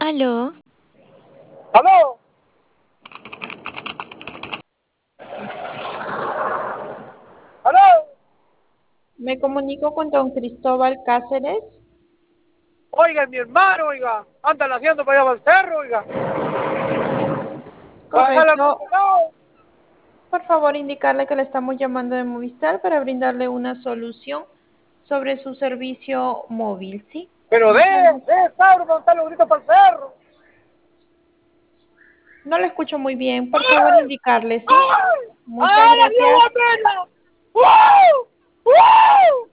Aló, ¡Aló! ¡Aló! Me comunico con don Cristóbal Cáceres. Oiga, mi hermano, oiga. Andan haciendo para allá para el cerro, oiga. Para dejarla Correcto. congelado. Por favor, indicarle que le estamos llamando de Movistar para brindarle una solución sobre su servicio móvil, ¿sí? Pero Muchas gracias. cabro, para estar los gritos para el cerro. No le escucho muy bien. Por favor, indicarle, ¿sí? ¡Ay! Muchas ¡Ah, la vio gracias. la pena! ¡Wow! ¡Wow!